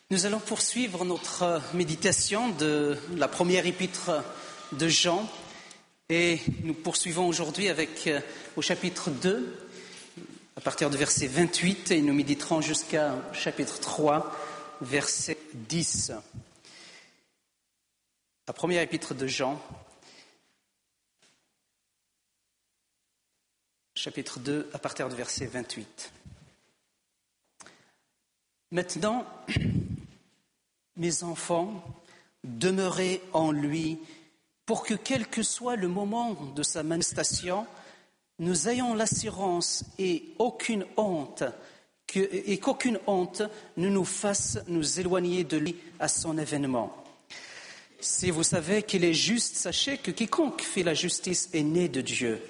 Nous allons poursuivre notre méditation de la première épître de Jean et nous poursuivons aujourd'hui avec au chapitre 2 à partir du verset 28 et nous méditerons jusqu'à chapitre 3 verset 10. La première épître de Jean, chapitre 2 à partir du verset 28. Maintenant, mes enfants, demeurez en lui pour que, quel que soit le moment de sa manifestation, nous ayons l'assurance et qu'aucune honte ne nous fasse nous éloigner de lui à son avènement. Si vous savez qu'il est juste, sachez que quiconque fait la justice est né de Dieu.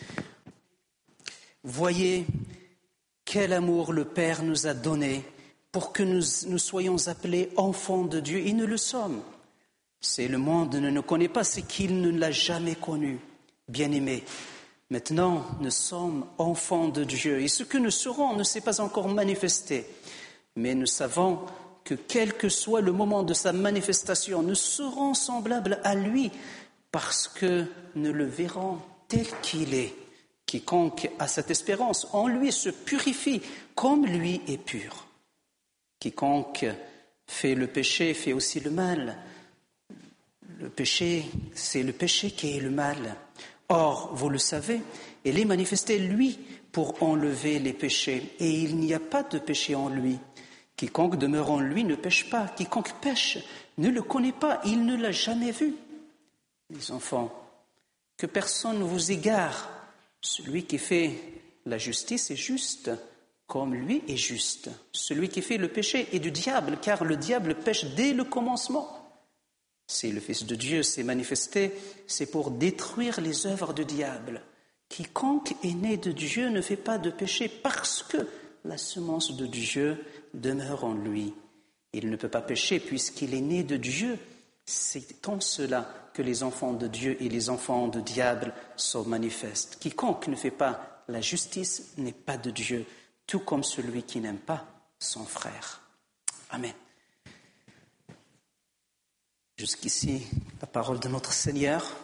Voyez quel amour le Père nous a donné pour que nous soyons appelés enfants de Dieu, et nous le sommes. C'est le monde ne nous connaît pas, c'est qu'il ne l'a jamais connu. Bien-aimés, maintenant nous sommes enfants de Dieu, et ce que nous serons ne s'est pas encore manifesté. Mais nous savons que quel que soit le moment de sa manifestation, nous serons semblables à lui, parce que nous le verrons tel qu'il est. Quiconque a cette espérance en lui se purifie comme lui est pur. Quiconque fait le péché fait aussi le mal. Le péché, c'est le péché qui est le mal. Or, vous le savez, il est manifesté, lui, pour enlever les péchés. Et il n'y a pas de péché en lui. Quiconque demeure en lui ne pêche pas. Quiconque pêche ne le connaît pas. Il ne l'a jamais vu. Les enfants, que personne ne vous égare. Celui qui fait la justice est juste, comme lui est juste. Celui qui fait le péché est du diable, car le diable pêche dès le commencement. Si le Fils de Dieu s'est manifesté, c'est pour détruire les œuvres du diable. Quiconque est né de Dieu ne fait pas de péché parce que la semence de Dieu demeure en lui. Il ne peut pas pécher puisqu'il est né de Dieu. C'est en cela que les enfants de Dieu et les enfants du diable sont manifestes. Quiconque ne fait pas la justice n'est pas de Dieu, tout comme celui qui n'aime pas son frère. Amen. Jusqu'ici, la parole de notre Seigneur.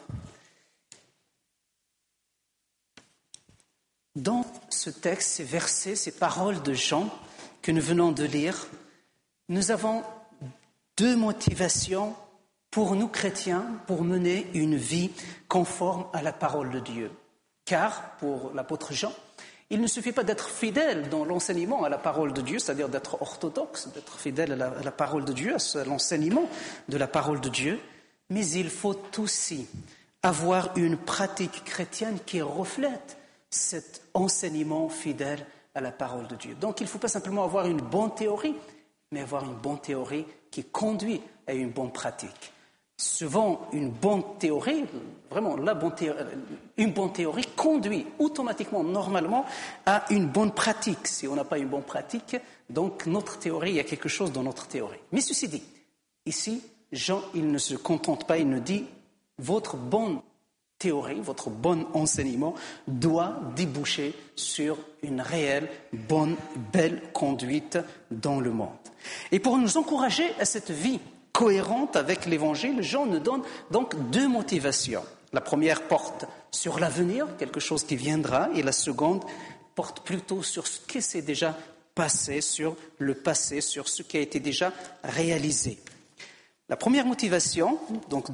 Dans ce texte, ces versets, ces paroles de Jean que nous venons de lire, nous avons deux motivations pour nous chrétiens pour mener une vie conforme à la parole de Dieu. Car, pour l'apôtre Jean, il ne suffit pas d'être fidèle dans l'enseignement à la parole de Dieu, c'est-à-dire d'être orthodoxe, d'être fidèle à la parole de Dieu, à l'enseignement de la parole de Dieu, mais il faut aussi avoir une pratique chrétienne qui reflète cet enseignement fidèle à la parole de Dieu. Donc il ne faut pas simplement avoir une bonne théorie, mais avoir une bonne théorie qui conduit à une bonne pratique. Souvent, une bonne théorie, vraiment une bonne théorie conduit automatiquement, normalement, à une bonne pratique. Si on n'a pas une bonne pratique, donc notre théorie, il y a quelque chose dans notre théorie. Mais ceci dit, ici, Jean, il ne se contente pas, il nous dit, votre bonne théorie, votre bon enseignement doit déboucher sur une réelle, bonne, belle conduite dans le monde. Et pour nous encourager à cette vie cohérente avec l'Évangile, Jean nous donne donc deux motivations. La première porte sur l'avenir, quelque chose qui viendra, et la seconde porte plutôt sur ce qui s'est déjà passé, sur le passé, sur ce qui a été déjà réalisé. La première motivation donc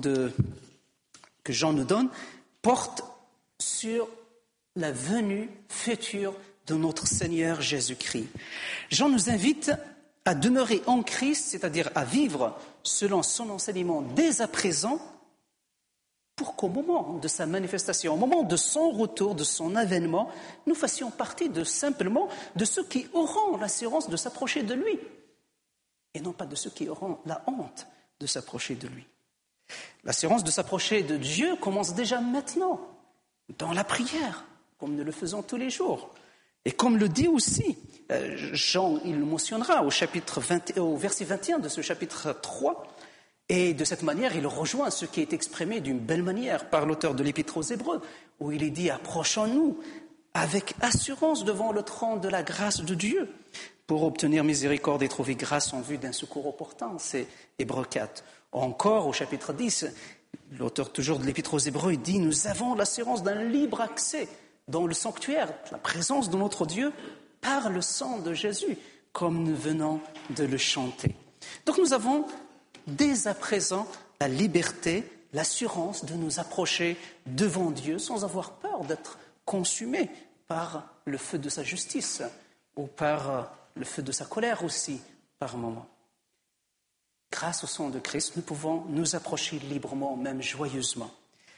que Jean nous donne porte sur la venue future de notre Seigneur Jésus-Christ. Jean nous invite à demeurer en Christ, c'est-à-dire à vivre selon son enseignement dès à présent, pour qu'au moment de sa manifestation, au moment de son retour, de son avènement, nous fassions partie simplement de ceux qui auront l'assurance de s'approcher de lui, et non pas de ceux qui auront la honte de s'approcher de lui. L'assurance de s'approcher de Dieu commence déjà maintenant, dans la prière, comme nous le faisons tous les jours. Et comme le dit aussi Jean, il le mentionnera au verset 21 de ce chapitre 3, et de cette manière, il rejoint ce qui est exprimé d'une belle manière par l'auteur de l'Épître aux Hébreux, où il est dit « Approchons-nous avec assurance devant le trône de la grâce de Dieu, pour obtenir miséricorde et trouver grâce en vue d'un secours opportun, c'est Hébreux 4. Encore, au chapitre 10, l'auteur toujours de l'Épître aux Hébreux dit « Nous avons l'assurance d'un libre accès dans le sanctuaire, la présence de notre Dieu, par le sang de Jésus, comme nous venons de le chanter. » Donc nous avons dès à présent la liberté, l'assurance de nous approcher devant Dieu sans avoir peur d'être consumés par le feu de sa justice ou par le feu de sa colère aussi, par moments. Grâce au sang de Christ, nous pouvons nous approcher librement, même joyeusement.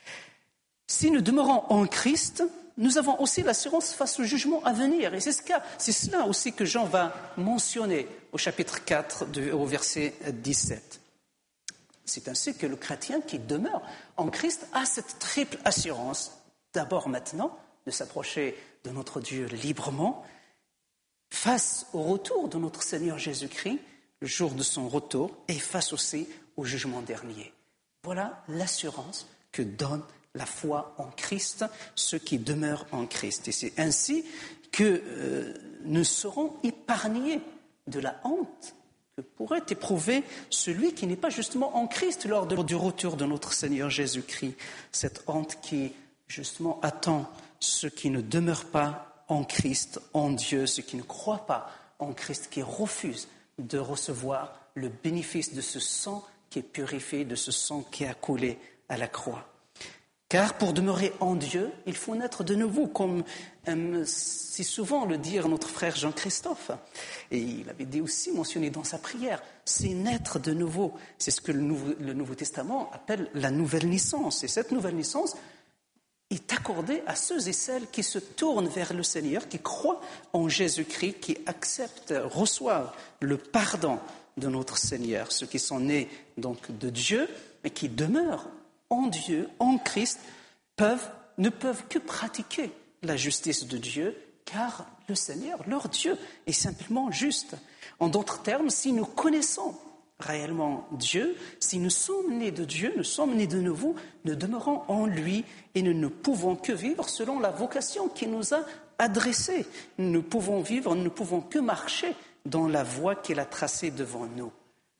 Si nous demeurons en Christ, nous avons aussi l'assurance face au jugement à venir. Et c'est cela aussi que Jean va mentionner au chapitre 4, au verset 17. C'est ainsi que le chrétien qui demeure en Christ a cette triple assurance. D'abord maintenant, de s'approcher de notre Dieu librement, face au retour de notre Seigneur Jésus-Christ, le jour de son retour, et face aussi au jugement dernier. Voilà l'assurance que donne la foi en Christ, ceux qui demeurent en Christ. Et c'est ainsi que nous serons épargnés de la honte que pourrait éprouver celui qui n'est pas justement en Christ lors du retour de notre Seigneur Jésus-Christ. Cette honte qui, justement, attend ceux qui ne demeurent pas en Christ, en Dieu, ceux qui ne croient pas en Christ, qui refusent de recevoir le bénéfice de ce sang qui est purifié, de ce sang qui a coulé à la croix. Car pour demeurer en Dieu, il faut naître de nouveau, comme aime si souvent le dire notre frère Jean-Christophe. Et il avait dit aussi, mentionné dans sa prière, c'est naître de nouveau. C'est ce que le Nouveau Testament appelle la nouvelle naissance. Et cette nouvelle naissance est accordée à ceux et celles qui se tournent vers le Seigneur, qui croient en Jésus-Christ, qui acceptent, reçoivent le pardon de notre Seigneur. Ceux qui sont nés donc de Dieu, mais qui demeurent en Dieu, en Christ, ne peuvent que pratiquer la justice de Dieu, car le Seigneur, leur Dieu, est simplement juste. En d'autres termes, si nous connaissons réellement Dieu, si nous sommes nés de Dieu, nous sommes nés de nouveau, nous demeurons en lui et nous ne pouvons que vivre selon la vocation qu'il nous a adressée. Nous ne pouvons vivre, nous ne pouvons que marcher dans la voie qu'il a tracée devant nous.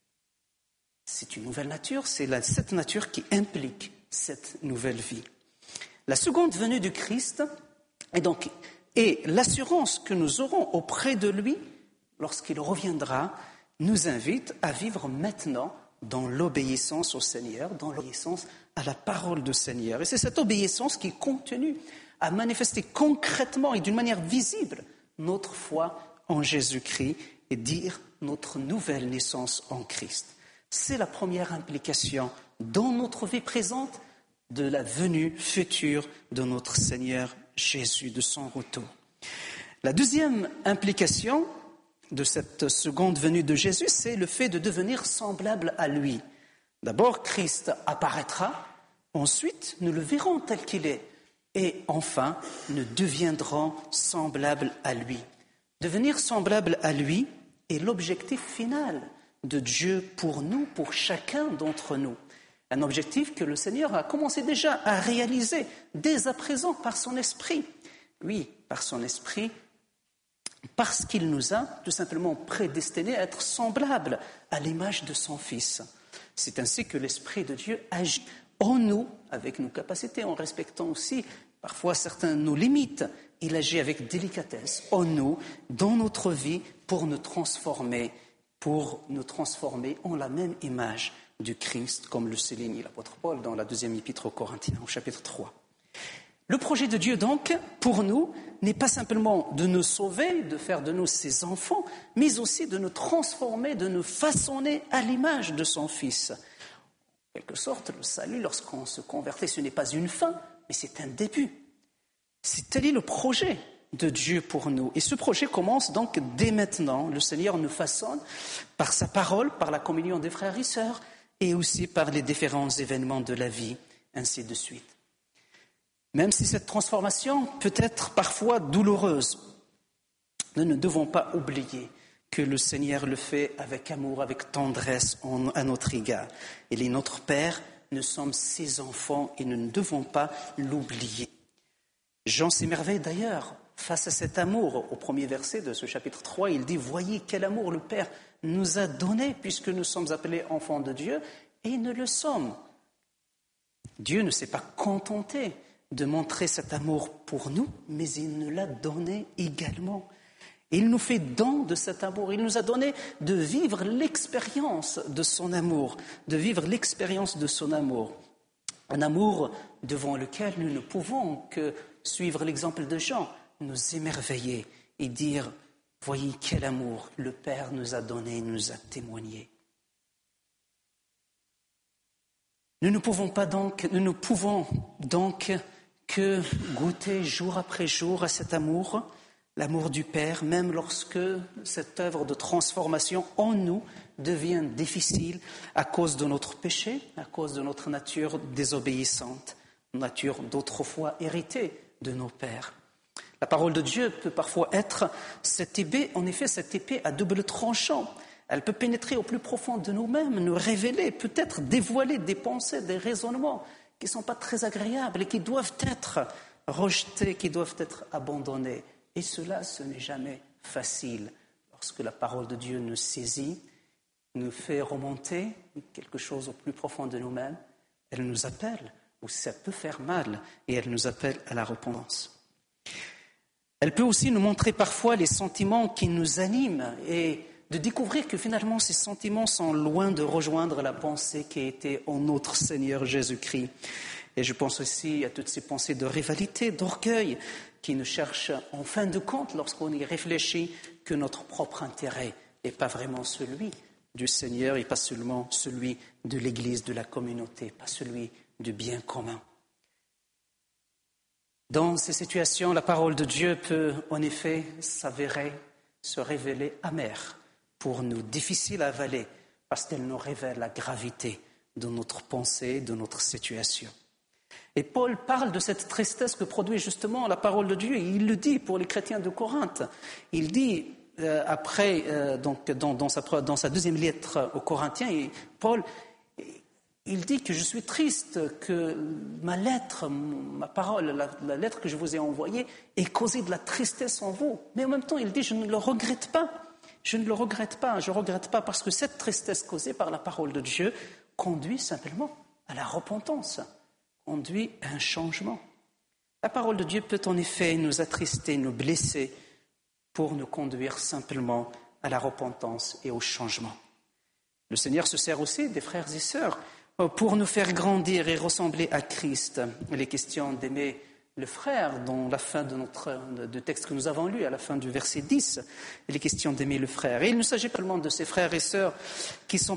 C'est une nouvelle nature, c'est cette nature qui implique cette nouvelle vie. La seconde venue du Christ et l'assurance que nous aurons auprès de lui lorsqu'il reviendra nous invite à vivre maintenant dans l'obéissance au Seigneur, dans l'obéissance à la parole du Seigneur. Et c'est cette obéissance qui continue à manifester concrètement et d'une manière visible notre foi en Jésus-Christ et dire notre nouvelle naissance en Christ. C'est la première implication dans notre vie présente de la venue future de notre Seigneur Jésus, de son retour. La deuxième implication de cette seconde venue de Jésus, c'est le fait de devenir semblable à lui. D'abord, Christ apparaîtra, ensuite, nous le verrons tel qu'il est, et enfin, nous deviendrons semblables à lui. Devenir semblable à lui est l'objectif final de Dieu pour nous, pour chacun d'entre nous. Un objectif que le Seigneur a commencé déjà à réaliser dès à présent par son Esprit. Oui, par son Esprit, parce qu'il nous a tout simplement prédestinés à être semblables à l'image de son Fils. C'est ainsi que l'Esprit de Dieu agit en nous, avec nos capacités, en respectant aussi parfois certaines nos limites. Il agit avec délicatesse en nous, dans notre vie, pour nous transformer en la même image du Christ, comme le souligne l'apôtre Paul dans la deuxième épître aux Corinthiens, au chapitre 3. Le projet de Dieu, donc, pour nous, n'est pas simplement de nous sauver, de faire de nous ses enfants, mais aussi de nous transformer, de nous façonner à l'image de son Fils. En quelque sorte, le salut, lorsqu'on se convertit, ce n'est pas une fin, mais c'est un début. Tel est le projet de Dieu pour nous. Et ce projet commence donc dès maintenant. Le Seigneur nous façonne par sa parole, par la communion des frères et sœurs, et aussi par les différents événements de la vie, ainsi de suite. Même si cette transformation peut être parfois douloureuse, nous ne devons pas oublier que le Seigneur le fait avec amour, avec tendresse à notre égard. Il est notre Père, nous sommes ses enfants et nous ne devons pas l'oublier. Jean s'émerveille d'ailleurs face à cet amour. Au premier verset de ce chapitre 3, il dit « Voyez quel amour le Père nous a donné puisque nous sommes appelés enfants de Dieu et nous le sommes. » Dieu ne s'est pas contenté de montrer cet amour pour nous, mais il nous l'a donné également. Il nous fait don de cet amour. Il nous a donné de vivre l'expérience de son amour, de vivre l'expérience de son amour. Un amour devant lequel nous ne pouvons que suivre l'exemple de Jean, nous émerveiller et dire « Voyez quel amour le Père nous a donné, nous a témoigné. » Nous ne pouvons donc que goûter jour après jour à cet amour, l'amour du Père, même lorsque cette œuvre de transformation en nous devient difficile à cause de notre péché, à cause de notre nature désobéissante, nature d'autrefois héritée de nos pères. La parole de Dieu peut parfois être cette épée à double tranchant. Elle peut pénétrer au plus profond de nous-mêmes, nous révéler, peut-être dévoiler des pensées, des raisonnements qui ne sont pas très agréables et qui doivent être rejetés, qui doivent être abandonnés. Et cela, ce n'est jamais facile. Lorsque la parole de Dieu nous saisit, nous fait remonter quelque chose au plus profond de nous-mêmes, elle nous appelle, ou ça peut faire mal, et elle nous appelle à la repentance. Elle peut aussi nous montrer parfois les sentiments qui nous animent et de découvrir que finalement ces sentiments sont loin de rejoindre la pensée qui a été en notre Seigneur Jésus-Christ. Et je pense aussi à toutes ces pensées de rivalité, d'orgueil, qui ne cherchent en fin de compte, lorsqu'on y réfléchit, que notre propre intérêt et pas vraiment celui du Seigneur et pas seulement celui de l'Église, de la communauté, pas celui du bien commun. Dans ces situations, la parole de Dieu peut en effet se révéler amère pour nous, difficile à avaler, parce qu'elle nous révèle la gravité de notre pensée, de notre situation. Et Paul parle de cette tristesse que produit justement la parole de Dieu. Et il le dit pour les chrétiens de Corinthe. Il dit dans sa deuxième lettre aux Corinthiens, Paul, il dit que je suis triste que ma lettre, ma parole, la lettre que je vous ai envoyée ait causé de la tristesse en vous. Mais en même temps, il dit je ne le regrette pas. Je ne le regrette pas. Je ne regrette pas parce que cette tristesse causée par la parole de Dieu conduit simplement à la repentance. Conduit à un changement. La parole de Dieu peut en effet nous attrister, nous blesser pour nous conduire simplement à la repentance et au changement. Le Seigneur se sert aussi des frères et sœurs pour nous faire grandir et ressembler à Christ. Il est question d'aimer le frère dans la fin du texte que nous avons lu, à la fin du verset 10. Il est question d'aimer le frère. Et il ne s'agit pas seulement de ces frères et sœurs qui sont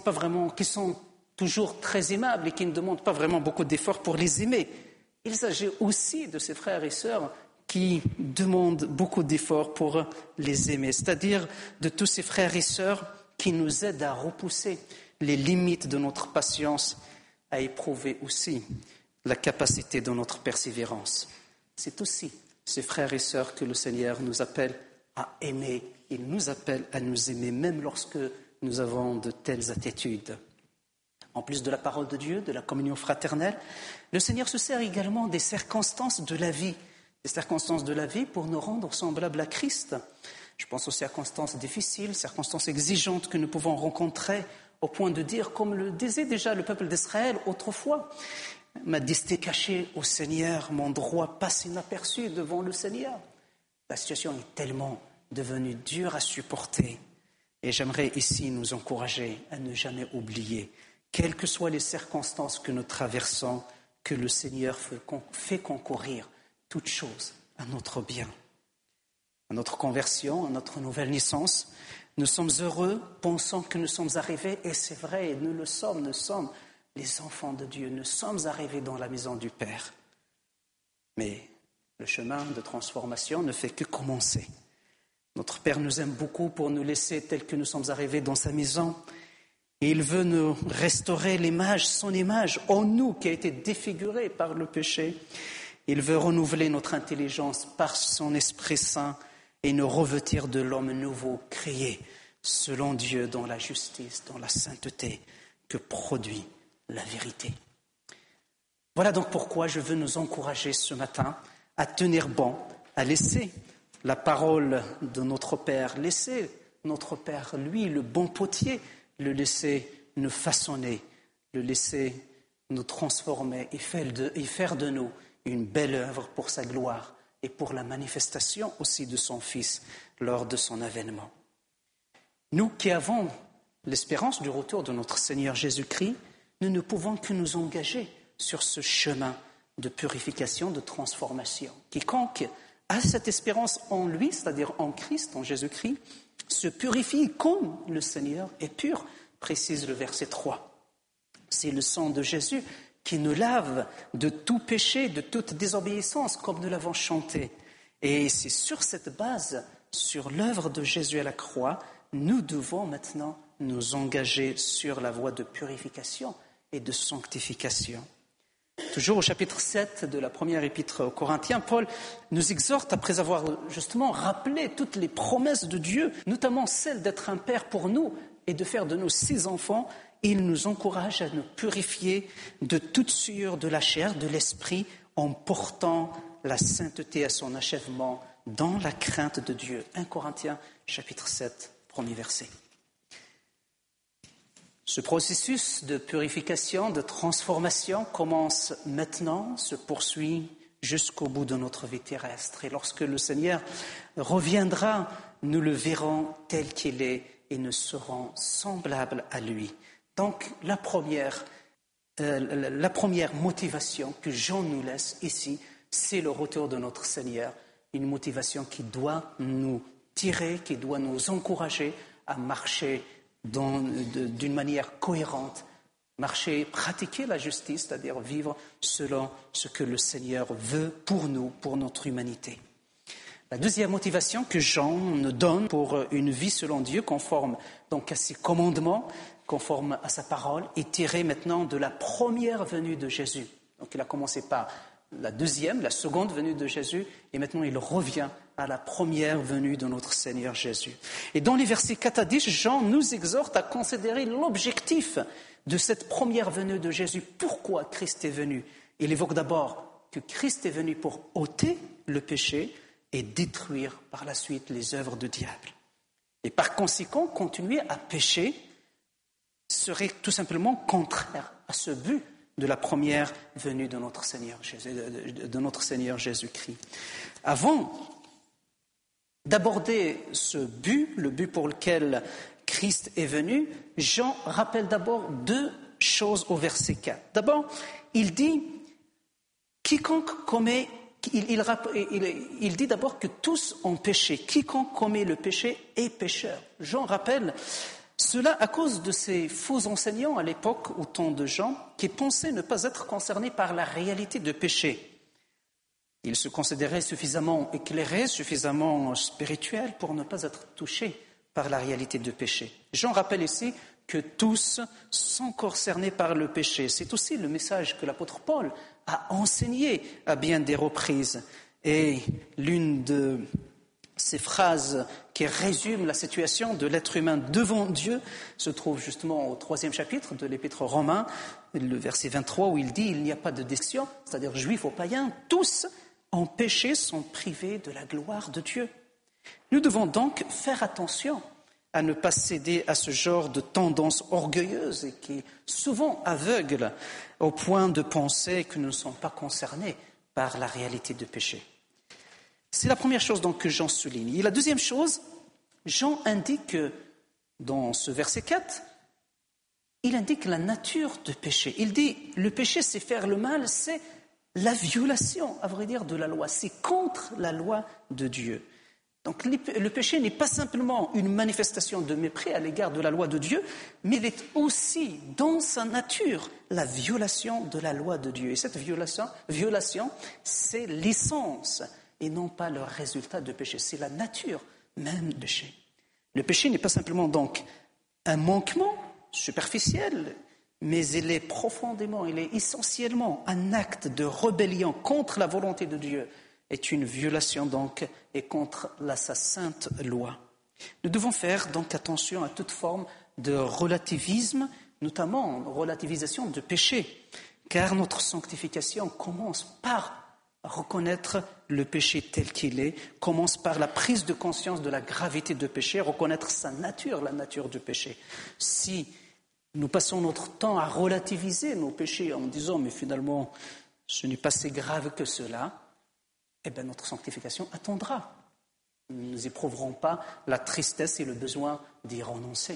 toujours très aimables et qui ne demandent pas vraiment beaucoup d'efforts pour les aimer. Il s'agit aussi de ces frères et sœurs qui demandent beaucoup d'efforts pour les aimer, c'est-à-dire de tous ces frères et sœurs qui nous aident à repousser les limites de notre patience, à éprouver aussi la capacité de notre persévérance. C'est aussi ces frères et sœurs que le Seigneur nous appelle à aimer. Il nous appelle à nous aimer, même lorsque nous avons de telles attitudes. En plus de la parole de Dieu, de la communion fraternelle, le Seigneur se sert également des circonstances de la vie. Des circonstances de la vie pour nous rendre semblables à Christ. Je pense aux circonstances difficiles, circonstances exigeantes que nous pouvons rencontrer au point de dire, comme le disait déjà le peuple d'Israël autrefois, « Ma destinée cachée au Seigneur, mon droit passe inaperçu devant le Seigneur. » La situation est tellement devenue dure à supporter. Et j'aimerais ici nous encourager à ne jamais oublier, quelles que soient les circonstances que nous traversons, que le Seigneur fait concourir toutes choses à notre bien, à notre conversion, à notre nouvelle naissance. Nous sommes heureux, pensant que nous sommes arrivés, et c'est vrai, nous sommes les enfants de Dieu, nous sommes arrivés dans la maison du Père. Mais le chemin de transformation ne fait que commencer. Notre Père nous aime beaucoup pour nous laisser tels que nous sommes arrivés dans sa maison. Et il veut nous restaurer l'image, son image en nous qui a été défigurée par le péché. Il veut renouveler notre intelligence par son Esprit Saint et nous revêtir de l'homme nouveau, créé selon Dieu dans la justice, dans la sainteté que produit la vérité. Voilà donc pourquoi je veux nous encourager ce matin à tenir bon, à laisser la parole de notre Père. Laissez notre Père, lui, le bon potier, le laisser nous façonner, le laisser nous transformer et faire de nous une belle œuvre pour sa gloire et pour la manifestation aussi de son Fils lors de son avènement. Nous qui avons l'espérance du retour de notre Seigneur Jésus-Christ, nous ne pouvons que nous engager sur ce chemin de purification, de transformation. Quiconque a cette espérance en lui, c'est-à-dire en Christ, en Jésus-Christ, se purifie comme le Seigneur est pur, précise le verset 3. C'est le sang de Jésus qui nous lave de tout péché, de toute désobéissance, comme nous l'avons chanté. Et c'est sur cette base, sur l'œuvre de Jésus à la croix, nous devons maintenant nous engager sur la voie de purification et de sanctification. Toujours au chapitre 7 de la première épître aux Corinthiens, Paul nous exhorte, après avoir justement rappelé toutes les promesses de Dieu, notamment celle d'être un père pour nous et de faire de nous ses enfants, il nous encourage à nous purifier de toute souillure de la chair, de l'esprit, en portant la sainteté à son achèvement dans la crainte de Dieu. 1 Corinthiens, chapitre 7, premier verset. Ce processus de purification, de transformation commence maintenant, se poursuit jusqu'au bout de notre vie terrestre. Et lorsque le Seigneur reviendra, nous le verrons tel qu'il est et nous serons semblables à lui. Donc, la première motivation que Jean nous laisse ici, c'est le retour de notre Seigneur. Une motivation qui doit nous tirer, qui doit nous encourager à marcher d'une manière cohérente, pratiquer la justice, c'est-à-dire vivre selon ce que le Seigneur veut pour nous, pour notre humanité. La deuxième motivation que Jean nous donne pour une vie selon Dieu, conforme donc à ses commandements, conforme à sa parole, est tirée maintenant de la première venue de Jésus. Donc il a commencé par la seconde venue de Jésus, et maintenant il revient à la première venue de notre Seigneur Jésus. Et dans les versets 4 à 10, Jean nous exhorte à considérer l'objectif de cette première venue de Jésus. Pourquoi Christ est venu? Il évoque d'abord que Christ est venu pour ôter le péché et détruire par la suite les œuvres du diable. Et par conséquent, continuer à pécher serait tout simplement contraire à ce but de la première venue de notre Seigneur Jésus-Christ. Avant d'aborder ce but, le but pour lequel Christ est venu, Jean rappelle d'abord deux choses au verset 4. D'abord, il dit quiconque commet, il dit d'abord que tous ont péché. Quiconque commet le péché est pécheur. Jean rappelle cela à cause de ces faux enseignants à l'époque, au temps de Jean, qui pensaient ne pas être concernés par la réalité de péché. Ils se considéraient suffisamment éclairés, suffisamment spirituels pour ne pas être touchés par la réalité de péché. Jean rappelle ici que tous sont concernés par le péché. C'est aussi le message que l'apôtre Paul a enseigné à bien des reprises. Et l'une de ces phrases qui résument la situation de l'être humain devant Dieu se trouve justement au 3e chapitre de l'Épître aux Romains, le verset 23, où il dit « Il n'y a pas de distinction, c'est-à-dire juifs ou païens, tous en péché sont privés de la gloire de Dieu. » Nous devons donc faire attention à ne pas céder à ce genre de tendance orgueilleuse et qui souvent aveugle au point de penser que nous ne sommes pas concernés par la réalité du péché. C'est la première chose donc que Jean souligne. Et la deuxième chose, Jean indique que dans ce verset 4, il indique la nature du péché. Il dit le péché, c'est faire le mal, c'est la violation, à vrai dire, de la loi. C'est contre la loi de Dieu. Donc le péché n'est pas simplement une manifestation de mépris à l'égard de la loi de Dieu, mais il est aussi, dans sa nature, la violation de la loi de Dieu. Et cette violation, c'est l'essence et non pas le résultat de péché. C'est la nature même du péché. Le péché n'est pas simplement donc un manquement superficiel, mais il est essentiellement un acte de rébellion contre la volonté de Dieu, est une violation donc et contre sa sainte loi. Nous devons faire donc attention à toute forme de relativisme, notamment relativisation de péché, car notre sanctification commence par reconnaître le péché tel qu'il est commence par la prise de conscience de la gravité du péché, reconnaître sa nature, la nature du péché. Si nous passons notre temps à relativiser nos péchés en disant « mais finalement, ce n'est pas si grave que cela », eh bien notre sanctification attendra. Nous n'éprouverons pas la tristesse et le besoin d'y renoncer.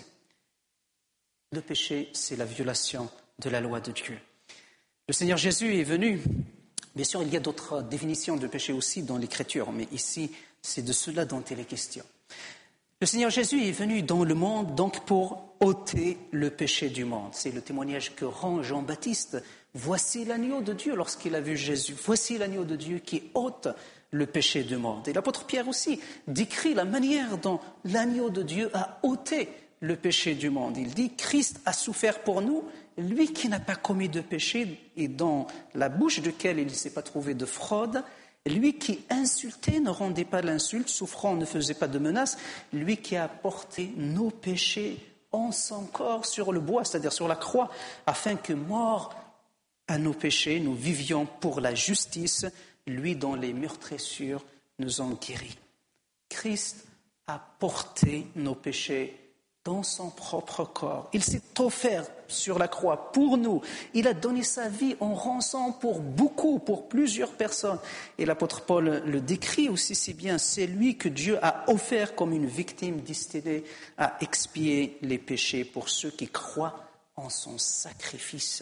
Le péché, c'est la violation de la loi de Dieu. Le Seigneur Jésus est venu. Bien sûr, il y a d'autres définitions de péché aussi dans l'Écriture, mais ici, c'est de cela dont il est question. Le Seigneur Jésus est venu dans le monde donc pour ôter le péché du monde. C'est le témoignage que rend Jean-Baptiste. Voici l'agneau de Dieu lorsqu'il a vu Jésus. Voici l'agneau de Dieu qui ôte le péché du monde. Et l'apôtre Pierre aussi décrit la manière dont l'agneau de Dieu a ôté le péché du monde. Il dit « Christ a souffert pour nous, lui qui n'a pas commis de péché et dans la bouche duquel il ne s'est pas trouvé de fraude, lui qui insultait ne rendait pas l'insulte, souffrant ne faisait pas de menace, lui qui a porté nos péchés en son corps sur le bois, c'est-à-dire sur la croix, afin que mort à nos péchés, nous vivions pour la justice, lui dont les meurtrissures nous ont guéris. » Christ a porté nos péchés dans son propre corps. Il s'est offert sur la croix pour nous. Il a donné sa vie en rançon pour beaucoup, pour plusieurs personnes. Et l'apôtre Paul le décrit aussi si bien. C'est lui que Dieu a offert comme une victime destinée à expier les péchés pour ceux qui croient en son sacrifice.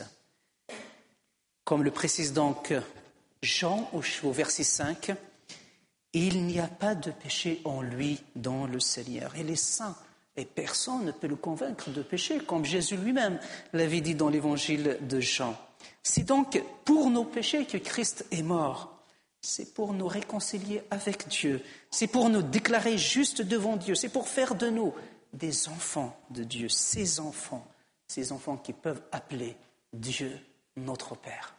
Comme le précise donc Jean au verset 5, « Il n'y a pas de péché en lui dans le Seigneur. Il est saint. Et personne ne peut le convaincre de péché, comme Jésus lui-même l'avait dit dans l'évangile de Jean. C'est donc pour nos péchés que Christ est mort. C'est pour nous réconcilier avec Dieu. C'est pour nous déclarer justes devant Dieu. C'est pour faire de nous des enfants de Dieu, ces enfants qui peuvent appeler Dieu notre Père.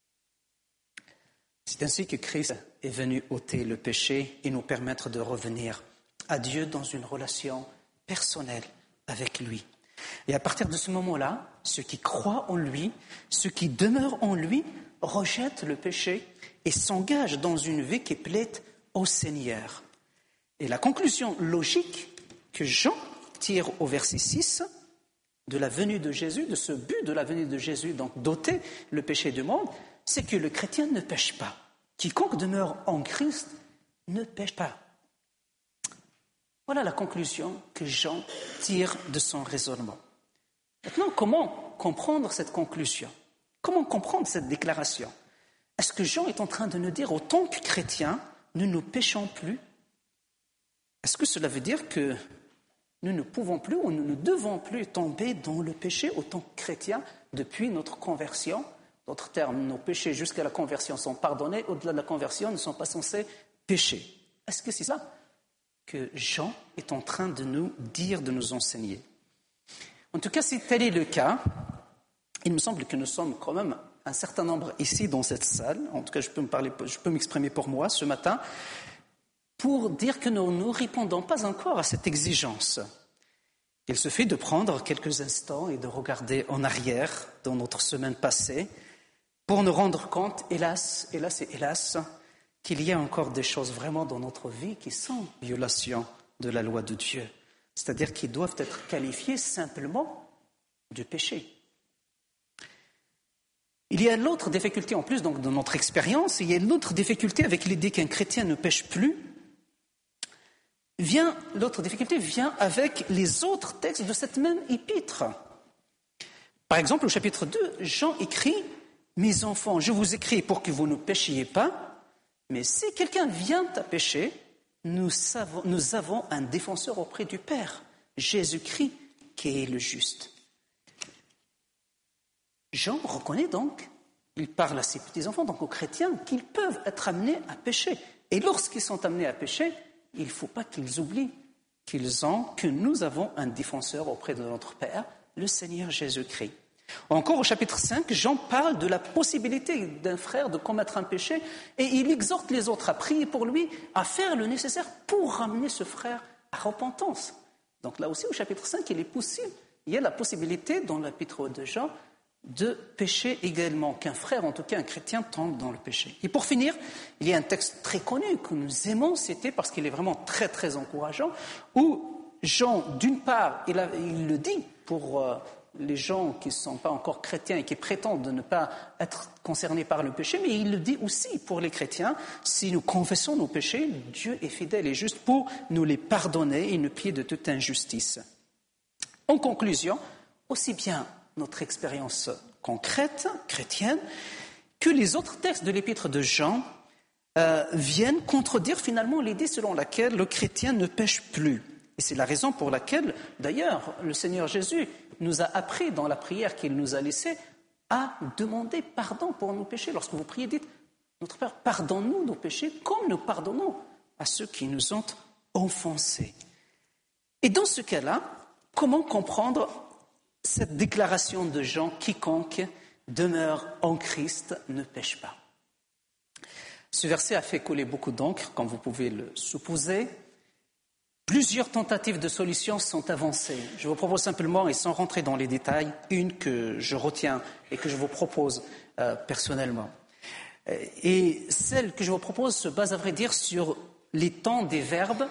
C'est ainsi que Christ est venu ôter le péché et nous permettre de revenir à Dieu dans une relation personnel avec lui. Et à partir de ce moment-là, ceux qui croient en lui, ceux qui demeurent en lui, rejettent le péché et s'engagent dans une vie qui plaît au Seigneur. Et la conclusion logique que Jean tire au verset 6 de la venue de Jésus, de ce but de la venue de Jésus, donc d'ôter le péché du monde, c'est que le chrétien ne pêche pas. Quiconque demeure en Christ ne pêche pas. Voilà la conclusion que Jean tire de son raisonnement. Maintenant, comment comprendre cette conclusion? Comment comprendre cette déclaration? Est-ce que Jean est en train de nous dire, autant que chrétiens, nous ne péchons plus? Est-ce que cela veut dire que nous ne pouvons plus ou nous ne devons plus tomber dans le péché autant que chrétiens depuis notre conversion? D'autres termes, nos péchés jusqu'à la conversion sont pardonnés, au-delà de la conversion, ne sont pas censés pécher. Est-ce que c'est ça que Jean est en train de nous dire, de nous enseigner? En tout cas, si tel est le cas, il me semble que nous sommes quand même un certain nombre ici dans cette salle, en tout cas je peux m'exprimer pour moi ce matin, pour dire que nous ne répondons pas encore à cette exigence. Il suffit de prendre quelques instants et de regarder en arrière dans notre semaine passée pour nous rendre compte, hélas, qu'il y a encore des choses vraiment dans notre vie qui sont violation de la loi de Dieu, c'est-à-dire qui doivent être qualifiées simplement de péché. Il y a l'autre difficulté en plus donc, de notre expérience, il y a l'autre difficulté avec l'idée qu'un chrétien ne pêche plus. L'autre difficulté vient avec les autres textes de cette même épître. Par exemple, au chapitre 2, Jean écrit « Mes enfants, je vous écris pour que vous ne péchiez pas, mais si quelqu'un vient à pécher, nous avons un défenseur auprès du Père, Jésus-Christ, qui est le juste. » Jean reconnaît donc, il parle à ses petits-enfants, donc aux chrétiens, qu'ils peuvent être amenés à pécher. Et lorsqu'ils sont amenés à pécher, il ne faut pas qu'ils oublient que nous avons un défenseur auprès de notre Père, le Seigneur Jésus-Christ. Encore au chapitre 5, Jean parle de la possibilité d'un frère de commettre un péché et il exhorte les autres à prier pour lui, à faire le nécessaire pour ramener ce frère à repentance. Donc là aussi, au chapitre 5, il y a la possibilité dans l'épître de Jean de péché également, qu'un frère, en tout cas un chrétien, tombe dans le péché. Et pour finir, il y a un texte très connu que nous aimons citer parce qu'il est vraiment très très encourageant, où Jean, d'une part, il le dit pour les gens qui ne sont pas encore chrétiens et qui prétendent de ne pas être concernés par le péché, mais il le dit aussi pour les chrétiens, si nous confessons nos péchés, Dieu est fidèle et juste pour nous les pardonner et nous prier de toute injustice. En conclusion, aussi bien notre expérience concrète, chrétienne, que les autres textes de l'épître de Jean viennent contredire finalement l'idée selon laquelle le chrétien ne pêche plus. Et c'est la raison pour laquelle, d'ailleurs, le Seigneur Jésus nous a appris dans la prière qu'il nous a laissée à demander pardon pour nos péchés. Lorsque vous priez, dites « Notre Père, pardonne-nous nos péchés comme nous pardonnons à ceux qui nous ont offensés. » Et dans ce cas-là, comment comprendre cette déclaration de Jean, quiconque demeure en Christ ne pêche pas? Ce verset a fait couler beaucoup d'encre, comme vous pouvez le supposer. Plusieurs tentatives de solutions sont avancées. Je vous propose simplement, et sans rentrer dans les détails, une que je retiens et que je vous propose personnellement. Et celle que je vous propose se base, à vrai dire, sur les temps des verbes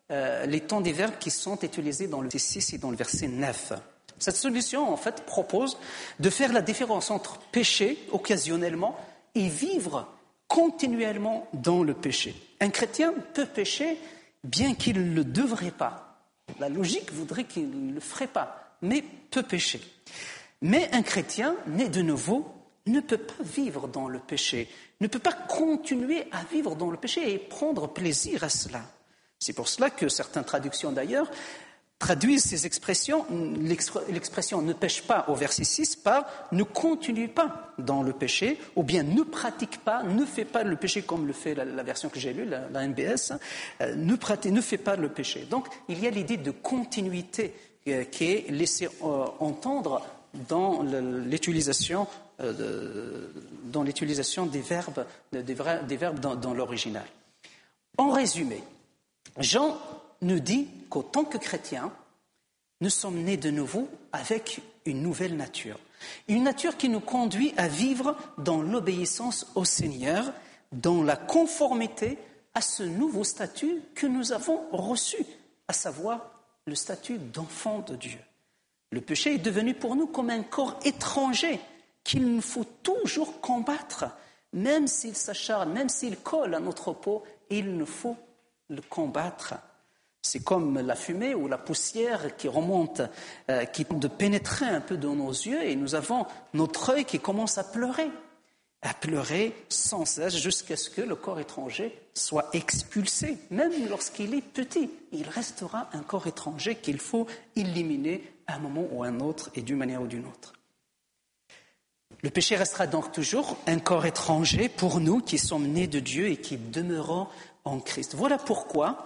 qui sont utilisés dans le verset 6 et dans le verset 9. Cette solution, en fait, propose de faire la différence entre pécher occasionnellement et vivre continuellement dans le péché. Un chrétien peut pécher bien qu'il ne le devrait pas. La logique voudrait qu'il ne le ferait pas, mais peut pécher. Mais un chrétien, né de nouveau, ne peut pas vivre dans le péché, ne peut pas continuer à vivre dans le péché et prendre plaisir à cela. C'est pour cela que certaines traductions, d'ailleurs, traduisent ces expressions, l'expression « ne pêche pas » au verset 6 par « ne continue pas dans le péché » ou bien « ne pratique pas, ne fait pas le péché » comme le fait la version que j'ai lue, la NBS, ne fait pas le péché. Donc il y a l'idée de continuité qui est laissée entendre dans l'utilisation des verbes dans l'original. En résumé, Jean nous dit qu'en tant que chrétiens, nous sommes nés de nouveau avec une nouvelle nature. Une nature qui nous conduit à vivre dans l'obéissance au Seigneur, dans la conformité à ce nouveau statut que nous avons reçu, à savoir le statut d'enfant de Dieu. Le péché est devenu pour nous comme un corps étranger qu'il nous faut toujours combattre, même s'il s'acharne, même s'il colle à notre peau, il nous faut le combattre. C'est comme la fumée ou la poussière qui remonte, qui tente de pénétrer un peu dans nos yeux et nous avons notre œil qui commence à pleurer sans cesse jusqu'à ce que le corps étranger soit expulsé. Même lorsqu'il est petit, il restera un corps étranger qu'il faut éliminer à un moment ou à un autre et d'une manière ou d'une autre. Le péché restera donc toujours un corps étranger pour nous qui sommes nés de Dieu et qui demeurons en Christ. Voilà pourquoi,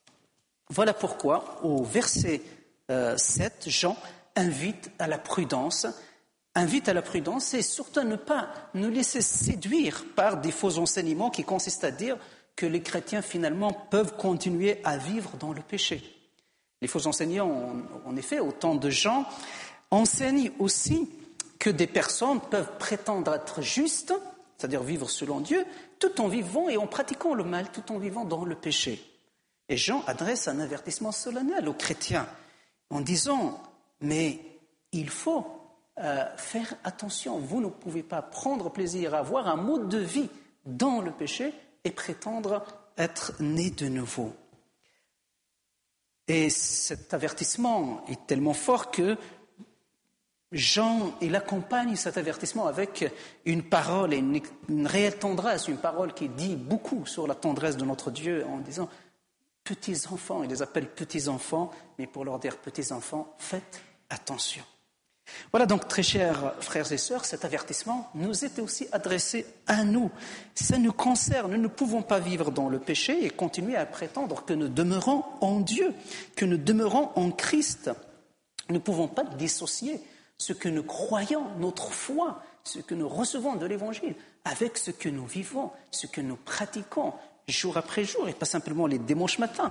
au verset 7, Jean invite à la prudence et surtout à ne pas nous laisser séduire par des faux enseignements qui consistent à dire que les chrétiens finalement peuvent continuer à vivre dans le péché. Les faux enseignants, en effet, au temps de Jean, enseignent aussi que des personnes peuvent prétendre être justes, c'est-à-dire vivre selon Dieu, tout en vivant et en pratiquant le mal, tout en vivant dans le péché. Et Jean adresse un avertissement solennel aux chrétiens en disant « Mais il faut faire attention, vous ne pouvez pas prendre plaisir à avoir un mode de vie dans le péché et prétendre être né de nouveau. » Et cet avertissement est tellement fort que Jean, il accompagne cet avertissement avec une parole et une réelle tendresse, une parole qui dit beaucoup sur la tendresse de notre Dieu en disant « petits-enfants », il les appelle petits-enfants, mais pour leur dire « petits-enfants, faites attention ». Voilà donc, très chers frères et sœurs, cet avertissement nous était aussi adressé à nous. Ça nous concerne, nous ne pouvons pas vivre dans le péché et continuer à prétendre que nous demeurons en Dieu, que nous demeurons en Christ. Nous ne pouvons pas dissocier ce que nous croyons, notre foi, ce que nous recevons de l'Évangile, avec ce que nous vivons, ce que nous pratiquons jour après jour, et pas simplement les dimanches matins.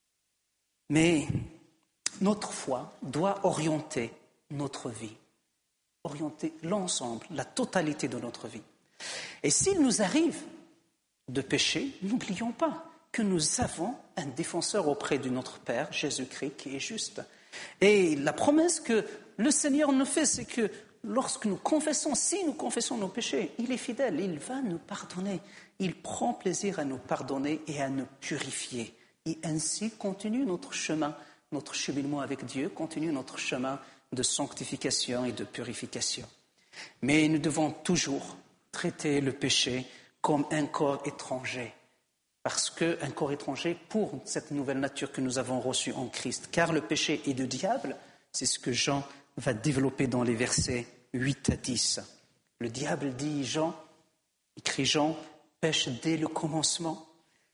Mais notre foi doit orienter notre vie. orienter l'ensemble, la totalité de notre vie. Et s'il nous arrive de pécher, n'oublions pas que nous avons un défenseur auprès de notre Père, Jésus-Christ, qui est juste. Et la promesse que le Seigneur nous fait, c'est que lorsque nous confessons, si nous confessons nos péchés, il est fidèle, il va nous pardonner. Il prend plaisir à nous pardonner et à nous purifier. Et ainsi continue notre chemin, notre cheminement avec Dieu, continue notre chemin de sanctification et de purification. Mais nous devons toujours traiter le péché comme un corps étranger, parce qu'un corps étranger pour cette nouvelle nature que nous avons reçue en Christ. Car le péché est du diable, c'est ce que Jean va développer dans les versets 8 à 10. Le diable dit écrit Jean, pêche dès le commencement.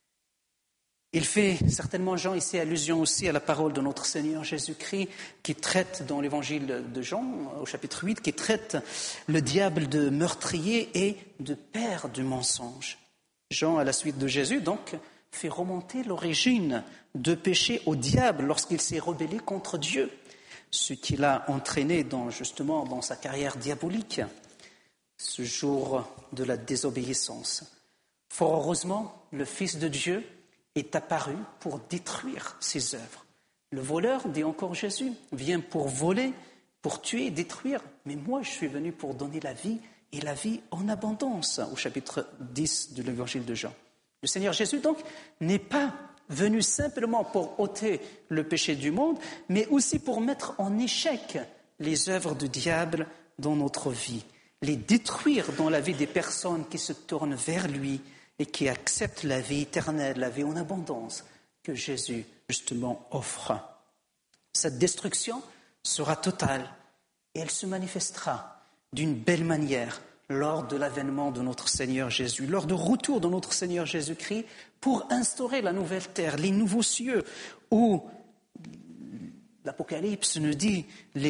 Il fait certainement, Jean, ici allusion aussi à la parole de notre Seigneur Jésus-Christ qui traite dans l'évangile de Jean, au chapitre 8, qui traite le diable de meurtrier et de père du mensonge. Jean, à la suite de Jésus, donc, fait remonter l'origine de péché au diable lorsqu'il s'est rebellé contre Dieu, ce qui l'a entraîné justement dans sa carrière diabolique, ce jour de la désobéissance. Fort heureusement, le Fils de Dieu est apparu pour détruire ses œuvres. Le voleur, dit encore Jésus, vient pour voler, pour tuer et détruire. Mais moi, je suis venu pour donner la vie et la vie en abondance, au chapitre 10 de l'évangile de Jean. Le Seigneur Jésus, donc, n'est pas venu simplement pour ôter le péché du monde, mais aussi pour mettre en échec les œuvres du diable dans notre vie, les détruire dans la vie des personnes qui se tournent vers lui et qui acceptent la vie éternelle, la vie en abondance que Jésus, justement, offre. Cette destruction sera totale et elle se manifestera d'une belle manière lors de l'avènement de notre Seigneur Jésus, lors du retour de notre Seigneur Jésus-Christ pour instaurer la nouvelle terre, les nouveaux cieux, où l'Apocalypse nous dit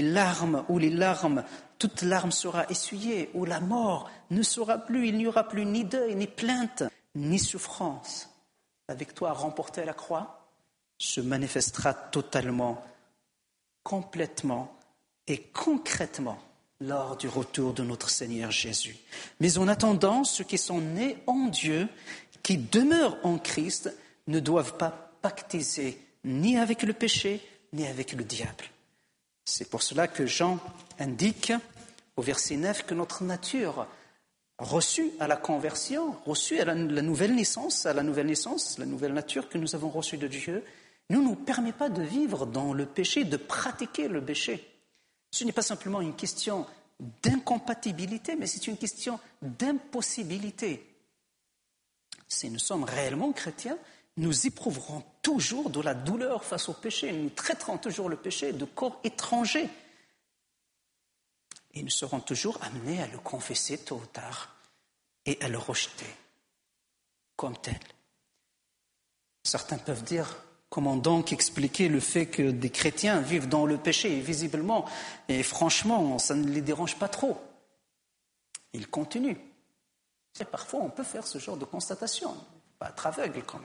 toute larme sera essuyée, où la mort ne sera plus, il n'y aura plus ni deuil, ni plainte, ni souffrance. La victoire remportée à la croix se manifestera totalement, complètement et concrètement lors du retour de notre Seigneur Jésus. Mais en attendant, ceux qui sont nés en Dieu, qui demeurent en Christ, ne doivent pas pactiser ni avec le péché, ni avec le diable. C'est pour cela que Jean indique au verset 9 que notre nature reçue à la conversion, reçue à la nouvelle naissance, la nouvelle nature que nous avons reçue de Dieu, ne nous permet pas de vivre dans le péché, de pratiquer le péché. Ce n'est pas simplement une question d'incompatibilité, mais c'est une question d'impossibilité. Si nous sommes réellement chrétiens, nous éprouverons toujours de la douleur face au péché. Nous traiterons toujours le péché de corps étranger. Et nous serons toujours amenés à le confesser tôt ou tard et à le rejeter comme tel. Certains peuvent dire, comment donc expliquer le fait que des chrétiens vivent dans le péché, visiblement, et franchement, ça ne les dérange pas trop. Ils continuent. Et parfois, on peut faire ce genre de constatation, pas être aveugle quand même.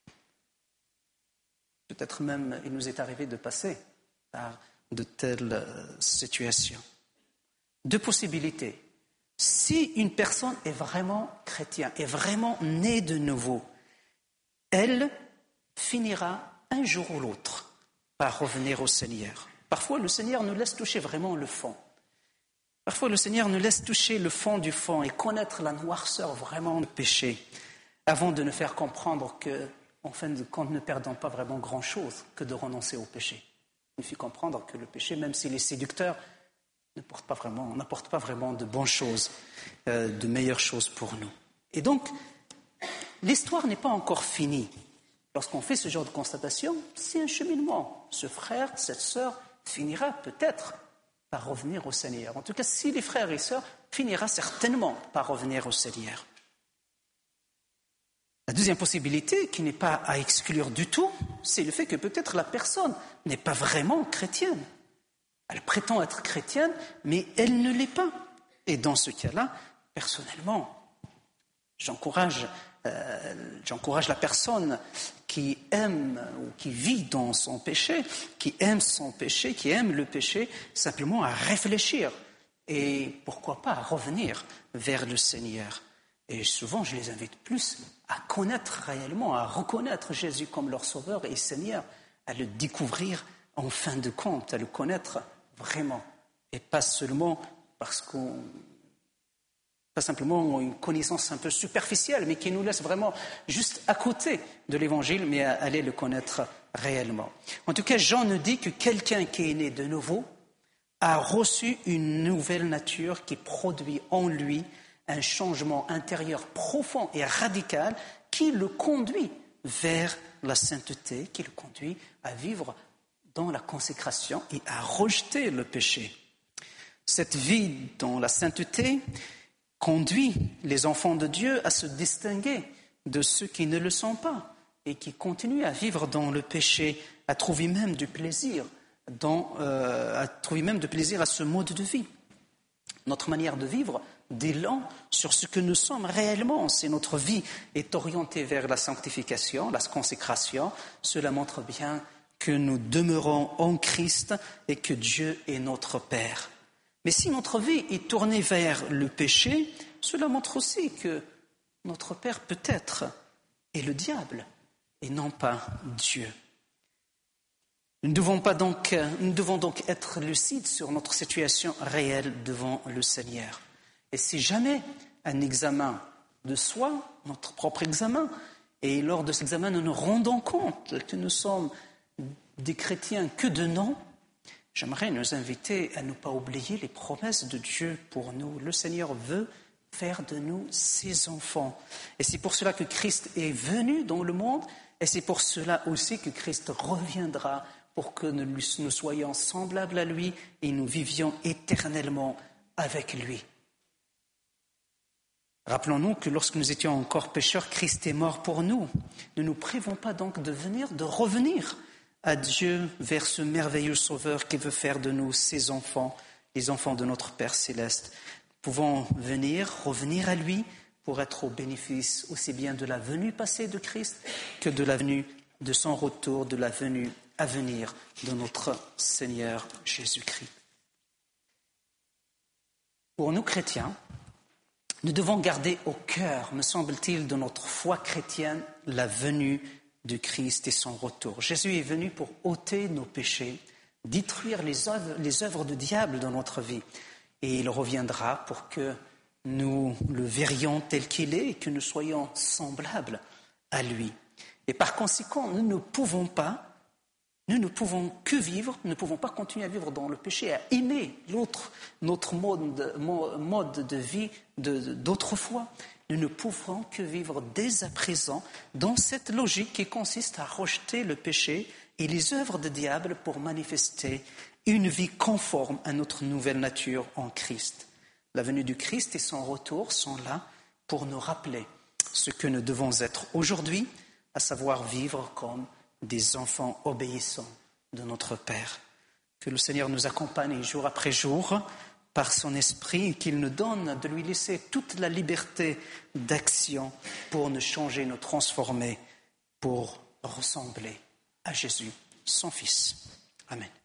Peut-être même, il nous est arrivé de passer par de telles situations. Deux possibilités. Si une personne est vraiment chrétienne, est vraiment née de nouveau, elle finira un jour ou l'autre par revenir au Seigneur. Parfois, le Seigneur nous laisse toucher vraiment le fond. Parfois, le Seigneur nous laisse toucher le fond du fond et connaître la noirceur vraiment du péché avant de nous faire comprendre que, en fin de compte, ne perdons pas vraiment grand-chose que de renoncer au péché. Il nous fait comprendre que le péché, même s'il est séducteur, n'apporte pas vraiment de bonnes choses, de meilleures choses pour nous. Et donc, l'histoire n'est pas encore finie. Lorsqu'on fait ce genre de constatation, c'est un cheminement. Ce frère, cette sœur finira peut-être par revenir au Seigneur. En tout cas, si les frères et sœurs, finira certainement par revenir au Seigneur. La deuxième possibilité, qui n'est pas à exclure du tout, c'est le fait que peut-être la personne n'est pas vraiment chrétienne. Elle prétend être chrétienne, mais elle ne l'est pas. Et dans ce cas-là, personnellement, j'encourage la personne qui aime ou qui vit dans son péché, qui aime son péché, qui aime le péché, simplement à réfléchir et pourquoi pas à revenir vers le Seigneur. Et souvent, je les invite plus à connaître réellement, à reconnaître Jésus comme leur Sauveur et Seigneur, à le découvrir en fin de compte, à le connaître vraiment, et pas seulement pas simplement une connaissance un peu superficielle, mais qui nous laisse vraiment juste à côté de l'Évangile, mais à aller le connaître réellement. En tout cas, Jean nous dit que quelqu'un qui est né de nouveau a reçu une nouvelle nature qui produit en lui un changement intérieur profond et radical qui le conduit vers la sainteté, qui le conduit à vivre dans la consécration et à rejeter le péché. Cette vie dans la sainteté conduit les enfants de Dieu à se distinguer de ceux qui ne le sont pas et qui continuent à vivre dans le péché, à trouver même du plaisir à ce mode de vie. Notre manière de vivre dit long sur ce que nous sommes réellement. Si notre vie est orientée vers la sanctification, la consécration, cela montre bien que nous demeurons en Christ et que Dieu est notre Père. Mais si notre vie est tournée vers le péché, cela montre aussi que notre Père peut-être est le diable et non pas Dieu. Nous devons donc être lucides sur notre situation réelle devant le Seigneur. Et si jamais un examen de soi, notre propre examen, et lors de cet examen nous nous rendons compte que nous sommes des chrétiens que de nom, j'aimerais nous inviter à ne pas oublier les promesses de Dieu pour nous. Le Seigneur veut faire de nous ses enfants. Et c'est pour cela que Christ est venu dans le monde, et c'est pour cela aussi que Christ reviendra pour que nous soyons semblables à lui et nous vivions éternellement avec lui. Rappelons-nous que lorsque nous étions encore pécheurs, Christ est mort pour nous. Ne nous privons pas donc de revenir à Dieu vers ce merveilleux Sauveur qui veut faire de nous ses enfants, les enfants de notre Père céleste. Nous pouvons revenir à lui pour être au bénéfice aussi bien de la venue passée de Christ que de la venue de son retour, de la venue à venir de notre Seigneur Jésus-Christ. Pour nous chrétiens, nous devons garder au cœur, me semble-t-il, de notre foi chrétienne, la venue de Christ et son retour. Jésus est venu pour ôter nos péchés, détruire les œuvres du diable dans notre vie. Et il reviendra pour que nous le verrions tel qu'il est et que nous soyons semblables à lui. Et par conséquent, nous ne pouvons pas continuer à vivre dans le péché, à aimer notre mode de vie d'autrefois. Nous ne pouvons que vivre dès à présent dans cette logique qui consiste à rejeter le péché et les œuvres du diable pour manifester une vie conforme à notre nouvelle nature en Christ. La venue du Christ et son retour sont là pour nous rappeler ce que nous devons être aujourd'hui, à savoir vivre comme des enfants obéissants de notre Père. Que le Seigneur nous accompagne jour après jour par son esprit et qu'il nous donne de lui laisser toute la liberté d'action pour nous changer, nous transformer, pour ressembler à Jésus, son Fils. Amen.